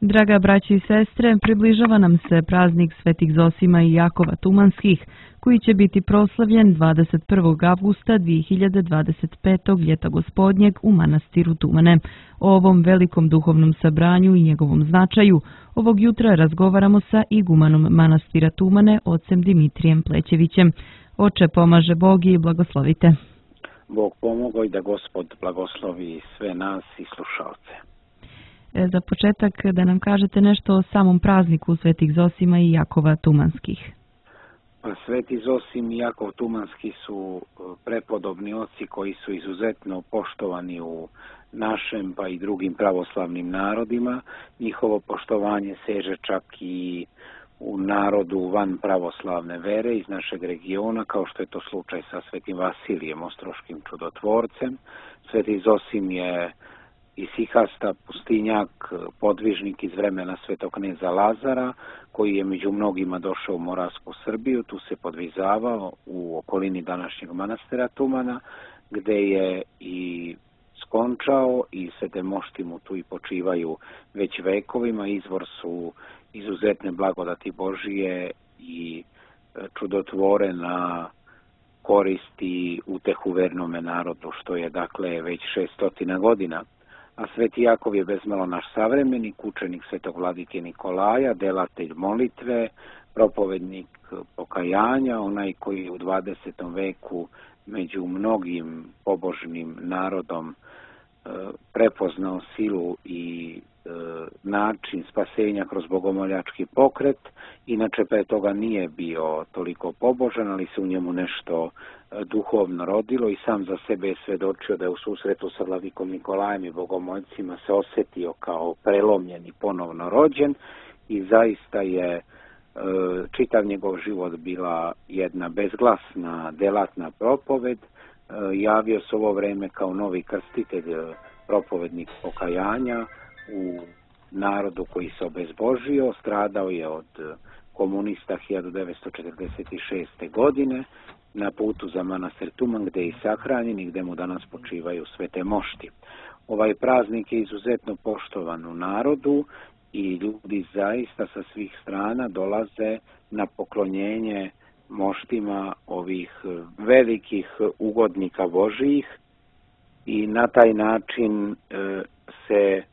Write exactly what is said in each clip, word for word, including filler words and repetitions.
Draga braći i sestre, približava nam se praznik Svetih Zosima i Jakova Tumanskih, koji će biti proslavljen dvadeset prvog avgusta dvije hiljade dvadeset petog. ljeta gospodnjeg u manastiru Tumane. O ovom velikom duhovnom sabranju i njegovom značaju ovog jutra razgovaramo sa igumanom manastira Tumane, ocem Dimitrijem Plećevićem. Oče, pomaže Bog i blagoslovite. Bog pomogao i da Gospod blagoslovi sve nas i slušalce. Za početak da nam kažete nešto o samom prazniku Svetih Zosima i Jakova Tumanskih. Pa Sveti Zosim i Jakov Tumanski su prepodobni oci koji su izuzetno poštovani u našem pa i drugim pravoslavnim narodima. Njihovo poštovanje seže čak i u narodu van pravoslavne vere iz našeg regiona, kao što je to slučaj sa Svetim Vasilijem, ostroškim čudotvorcem. Sveti Zosim je isihasta, pustinjak, podvižnik iz vremena svetog kneza Lazara, koji je među mnogima došao u Moravsku Srbiju, tu se podvizavao u okolini današnjeg manastira Tumana, gde je i skončao i svete mošti mu tu i počivaju već vekovima. Izvor su izuzetne blagodati Božije i čudotvore na koristi utehu vernome narodu, što je dakle već šeststotina godina. A Sveti Jakov je bezmalo naš savremenik, učenik svetog vladike Nikolaja, delatelj molitve, propovednik pokajanja, onaj koji u dvadesetom veku među mnogim pobožnim narodom e, prepoznao silu i e, način spasenja kroz bogomoljački pokret. Inače pre toga nije bio toliko pobožan, ali se u njemu nešto duhovno rodilo i sam za sebe je svedočio da je u susretu sa vladikom Nikolajem i bogomoljcima se osjetio kao prelomljen i ponovno rođen i zaista je e, čitav njegov život bila jedna bezglasna delatna propoved. E, javio se ovo vreme kao novi krstitelj, propovednik pokajanja u narodu koji se obezbožio, stradao je od komunista hiljadu devetsto četrdeset šeste. godine na putu za manastir Tuman, gdje je i sahranjen i gdje mu danas počivaju svete mošti. Ovaj praznik je izuzetno poštovan u narodu i ljudi zaista sa svih strana dolaze na poklonjenje moštima ovih velikih ugodnika Božijih i na taj način se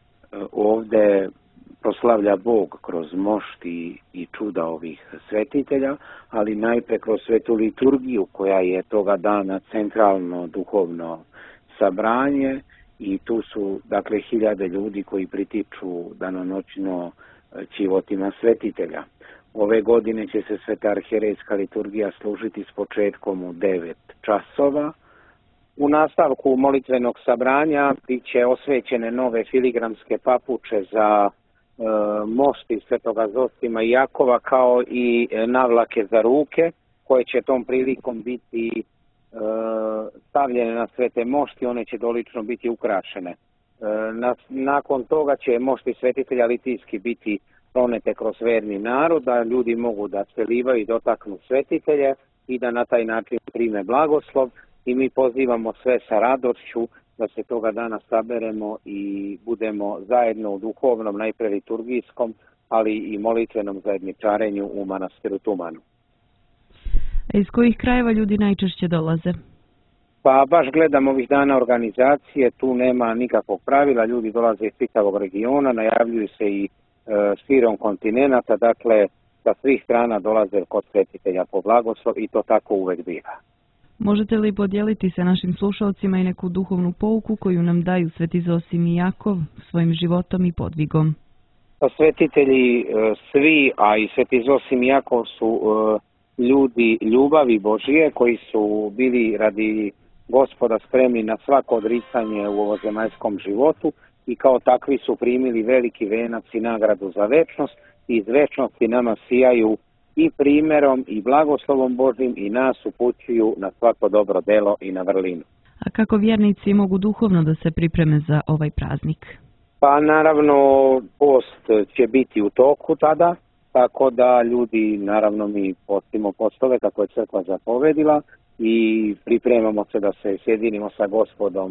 ovdje proslavlja Bog kroz mošti i čuda ovih svetitelja, ali najpre kroz svetu liturgiju koja je toga dana centralno duhovno sabranje i tu su dakle hiljade ljudi koji pritiču danonoćno ćivotima svetitelja. Ove godine će se sveta arhijerejska liturgija služiti s početkom u devet časova. U nastavku molitvenog sabranja bit će osvećene nove filigramske papuče za e, mošti Svetoga Zosima i Jakova, kao i navlake za ruke, koje će tom prilikom biti e, stavljene na svete mošti, one će dolično biti ukrašene. E, na, nakon toga će mošti svetitelja litijski biti pronete kroz verni narod, da ljudi mogu da se livaju i dotaknu svetitelje i da na taj način prime blagoslov. I mi pozivamo sve sa radošću da se toga dana saberemo i budemo zajedno u duhovnom, najpre liturgijskom, ali i molitvenom zajedničarenju u manastiru Tumanu. A iz kojih krajeva ljudi najčešće dolaze? Pa baš gledam ovih dana organizacije, tu nema nikakvog pravila, ljudi dolaze iz čitavog regiona, najavljuju se i e, širom kontinenta, dakle sa svih strana dolaze kod svetitelja po blagoslov i to tako uvek biva. Možete li podijeliti se našim slušalcima i neku duhovnu pouku koju nam daju Sveti Zosim i Jakov svojim životom i podvigom? Pa svetitelji svi, a i Sveti Zosim i Jakov su ljudi ljubavi Božije koji su bili radi Gospoda spremni na svako odricanje u ovozemaljskom životu i kao takvi su primili veliki venac i nagradu za večnost i iz večnosti nama sijaju i primjerom i blagoslovom Božim i nas upućuju na svako dobro delo i na vrlinu. A kako vjernici mogu duhovno da se pripreme za ovaj praznik? Pa naravno post će biti u toku tada, tako da ljudi, naravno mi postimo postove kako je crkva zapovedila i pripremamo se da se sjedinimo sa Gospodom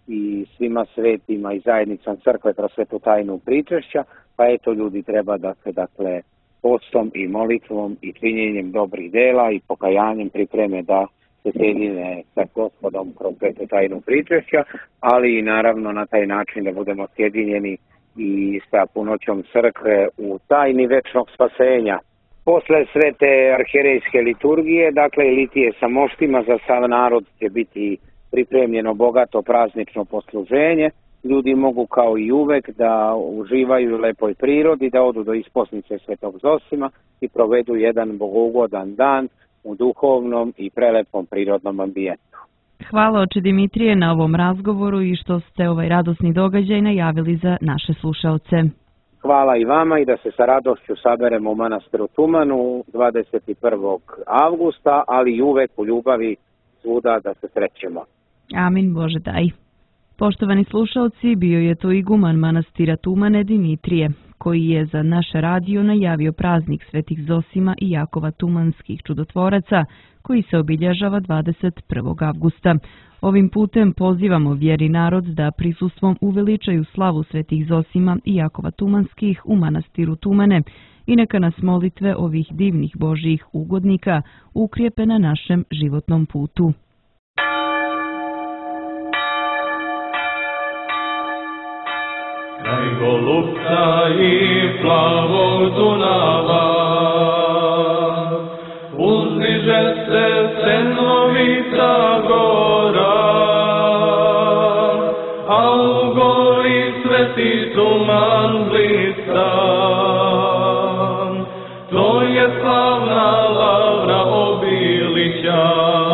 i svima svetima i zajednicom crkve kroz svetu tajnu pričešća, pa eto ljudi treba da se dakle postom i molitvom i činjenjem dobrih dela i pokajanjem pripreme da se sjedine sa Gospodom kroz svetu tajnu pričešća, ali i naravno na taj način da budemo sjedinjeni i sa punoćom crkve u tajni večnog spasenja. Posle svete arhijerejske liturgije, dakle litije sa moštima za sav narod će biti pripremljeno bogato praznično posluženje. Ljudi mogu kao i uvek da uživaju u lepoj prirodi, da odu do isposnice Svetog Zosima i provedu jedan bogougodan dan u duhovnom i prelepom prirodnom ambijentu. Hvala oče Dimitrije na ovom razgovoru i što ste ovaj radosni događaj najavili za naše slušaoce. Hvala i vama i da se sa radošću saberemo u manastiru Tumanu dvadeset prvog avgusta, ali i uvek u ljubavi svuda da se srećemo. Amin Bože daj. Poštovani slušaoci, bio je to iguman manastira Tumane Dimitrije, koji je za naš radio najavio praznik Svetih Zosima i Jakova Tumanskih čudotvoraca, koji se obilježava dvadeset prvog avgusta. Ovim putem pozivamo vjeri narod da prisustvom uveličaju slavu Svetih Zosima i Jakova Tumanskih u manastiru Tumane i neka nas molitve ovih divnih Božjih ugodnika ukrijepe na našem životnom putu. Kraj golubca i plavog Dunava uzdiže se Senovica gora, a u gori Sveti Tuman bliska. To je slavna Lavra Obilića,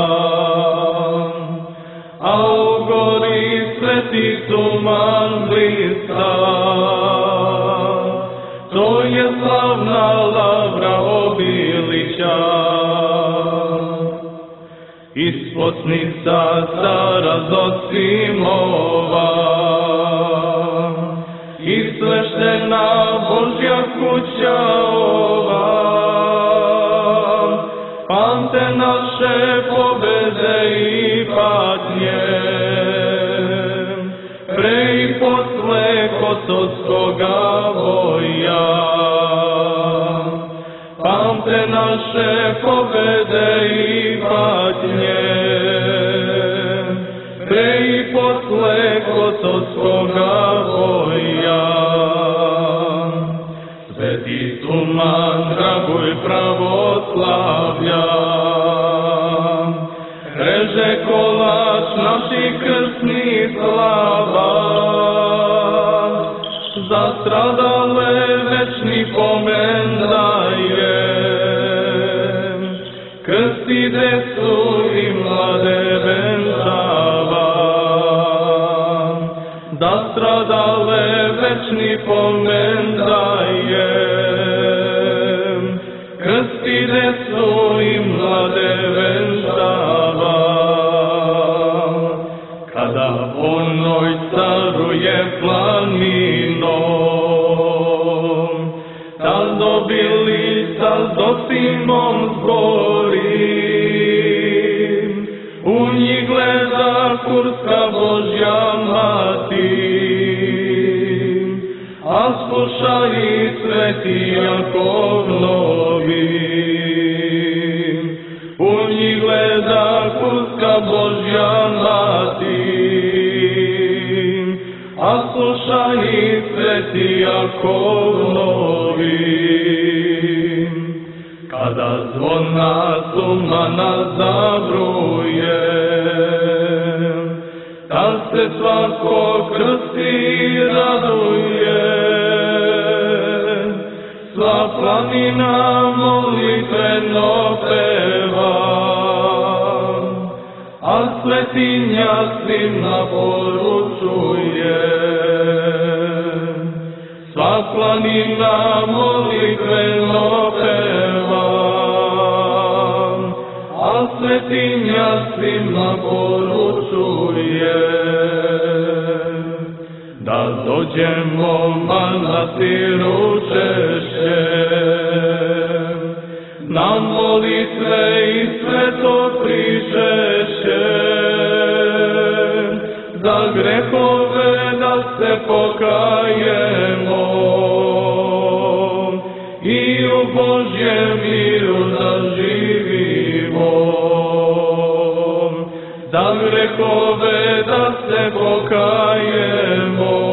a u gori Sveti Tuman bliska. To je slavna Lavra Obilića. Isposnica cara Zosimova i sveštena Božja kuća ova, pamte naše pobede i patnje, pre i posle kosovskoga boja. Pamte naše pobede i patnje, pre i posle kosovskoga boja. Sveti Tuman, draguj pravoslavlja, reže kolač naših krstnih slava, za stradale večni pomen daje. Krsti decu i mlade venčava, da stradale večni pomen daje. Krsti decu i mlade venčava, kada onoj caruje planinom, tad dobili sa Zosimom zborim, u njih gleda kurska Božja mati, a sluša i Sveti Jakov novi. U njih gleda kurska Božja mati, a sluša i Sveti Jakov novi. Kada zvona Tumana zabruje, tad se svako krsti i raduje. Sva planina molitveno peva, a svetinja svima poručuje. Sva planina molitveno peva, a svetinja svima poručuje. Da dođemo manastiru češće, na molitve i sveto pričešće, za greh pokajemo i u Božjem miru zaživimo. Za grehove da se pokajemo